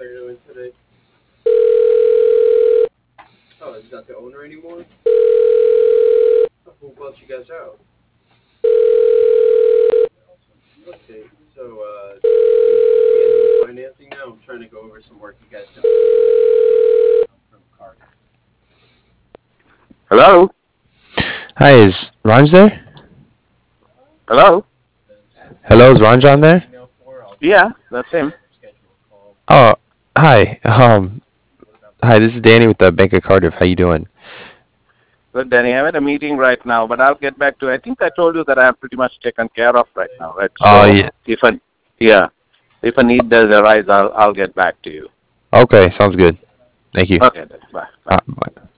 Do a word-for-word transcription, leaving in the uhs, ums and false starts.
are you doing today? Oh, is that the owner anymore? Oh, who bought you guys out? Okay, so uh, you handle financing now. I'm trying to go over some work you guys done. I'm from Carter. Hello? Hi, is Ranj there? Hello? Hello, is Ranj on there? Email for. I'll Yeah, that's him. schedule a call. Oh, hi. Um, hi. This is Danny with the Bank of Cardiff. How you doing? Good, Danny. I'm at a meeting right now, but I'll get back to you. I think I told you that I'm pretty much taken care of right now, right? Oh, So yeah. if a yeah, if a need does arise, I'll I'll get back to you. Okay, sounds good. Thank you. Okay, then. Bye. Bye. Uh, bye.